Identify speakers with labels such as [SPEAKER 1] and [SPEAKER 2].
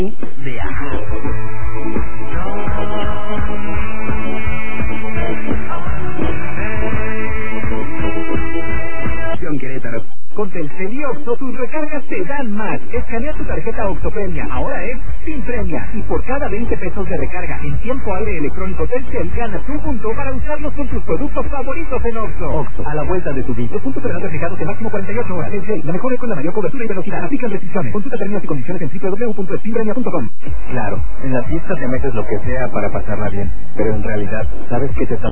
[SPEAKER 1] de Ajá. Querétaro. Con Telcel y Oxxo, tus recargas te dan más. Escanea tu tarjeta Oxxo Premia. Ahora es sin premia. Y por cada 20 pesos de recarga en tiempo aire electrónico Telcel, ganas un punto para usarlos con tus productos favoritos en Oxxo. Oxxo, a la vuelta de tu vida. Los puntos serán reflejados en máximo 48 horas. Telcel, la mejor con la mayor cobertura y velocidad. Aplican restricciones. Consulta términos y condiciones en www.spinpremia.com.
[SPEAKER 2] Claro, en la fiesta te metes lo que sea para pasarla bien. Pero en realidad, ¿sabes qué te está